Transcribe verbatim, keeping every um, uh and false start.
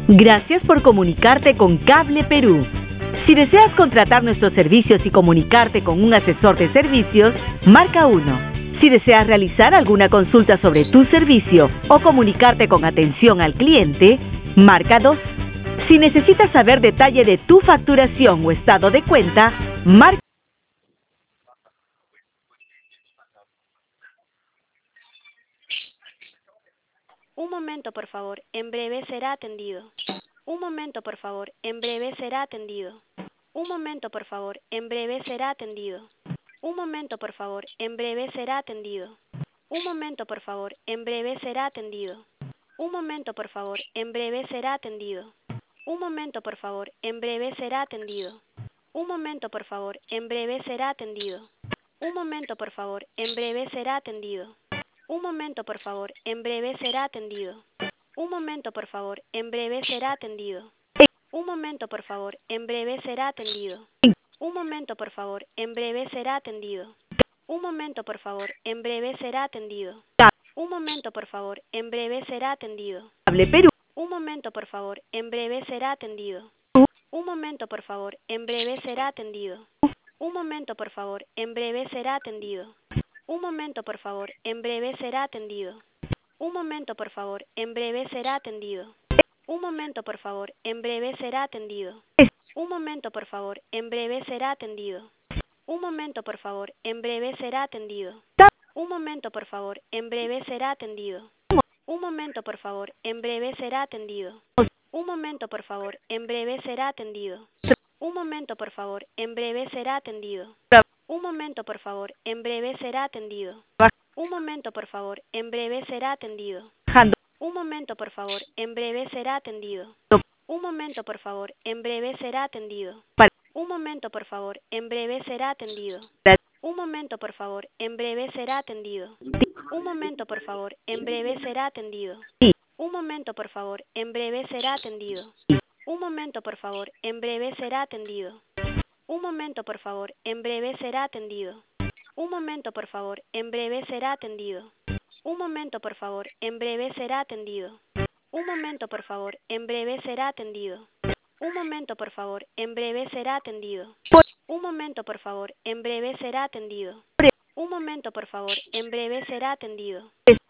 Gracias por comunicarte con Cable Perú. Si deseas contratar nuestros servicios y comunicarte con un asesor de servicios, marca uno. Si deseas realizar alguna consulta sobre tu servicio o comunicarte con atención al cliente, marca dos. Si necesitas saber detalle de tu facturación o estado de cuenta, marca. Un momento, por favor. En breve será atendido. Un momento, por favor. En breve será atendido. Un momento, por favor. En breve será atendido. Un momento, por favor. En breve será atendido. Un momento, por favor. En breve será atendido. Un momento, por favor. En breve será atendido. Un momento, por favor. En breve será atendido. Un momento, por favor. En breve será atendido. Un momento, por favor. En breve será atendido. Un momento, por favor. En breve será atendido. Un momento, por favor. En breve será atendido. Un momento, por favor. En breve será atendido. Un momento, por favor. En breve será atendido. Un momento, por favor. En breve será atendido. Un momento, por favor. En breve será atendido. Cable Perú. Un momento, por favor. En breve será atendido. Un momento, por favor. En breve será atendido. Un momento, por favor. En breve será atendido. Un momento, por favor. En breve será atendido. Un momento, por favor. En breve será atendido. Un momento, por favor. En breve será atendido. Un momento, por favor. En breve será atendido. Un momento, por favor. En breve será atendido. Un momento, por favor. En breve será atendido. Un momento, por favor. En breve será atendido. Un momento, por favor. En breve será atendido. Un momento, por favor. En breve será atendido. Un momento, por favor. En breve será atendido. Un momento, por favor. En breve será atendido. Un momento, por favor. En breve será atendido. Un momento, por favor. En breve será atendido. Un momento, por favor. En breve será atendido. Un momento, por favor. En breve será atendido. Un momento, por favor. En breve será atendido. Un momento, por favor. En breve será atendido. Un momento, por favor. En breve será atendido. Un momento, por favor. En breve será atendido. Un momento, por favor. En breve será atendido. Un momento, por favor. En breve será atendido. Un momento, por favor. En breve será atendido. Un momento, por favor. En breve será atendido. Un momento, por favor. En breve será atendido. Un momento, por favor. En breve será atendido.